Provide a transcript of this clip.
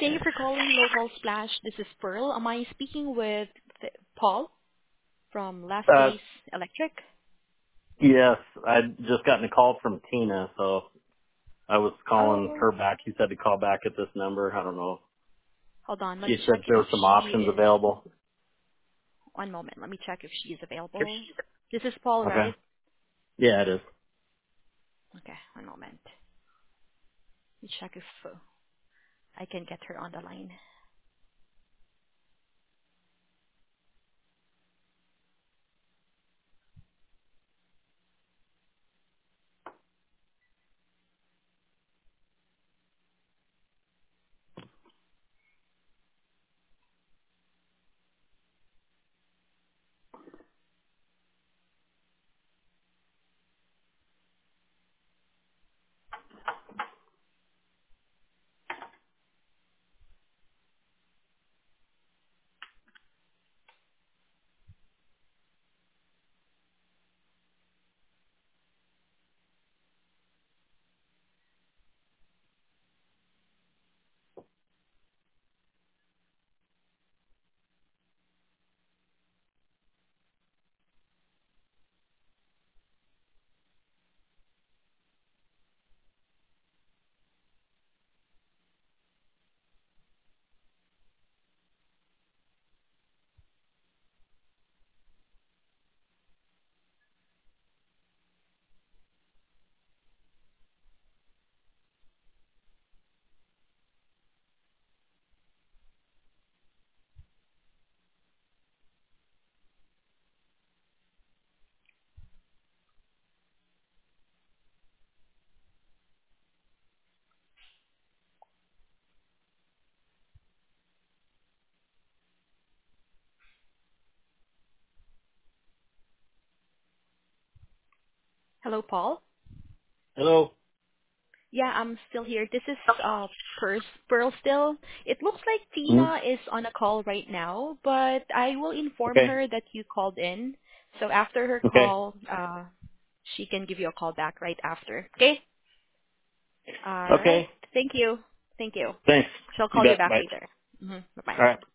day for calling Local Splash. This is Pearl. Am I speaking with Paul from Last Uh, Days Electric? yes, I'd just gotten a call from Tina, so I was calling Oh, her back. She said to call back at this number. I don't know. hold on. Let She me said check there if were some she options is. available. One moment. Let me check if she is available. This is Paul, Okay. right? Yeah, it is. Okay, one moment. Let me check if I can get her on the line. Hello, Paul? Hello. Yeah, I'm still here. This is Pearl still. It looks like Hmm? Tina is on a call right now, but I will inform Okay. her that you called in. So after her Okay. call, she can give you a call back right after. Okay? All right. Okay. Thank you. Thank you. Thanks. She'll You call you bet. back Bye. later. Bye-bye. All right.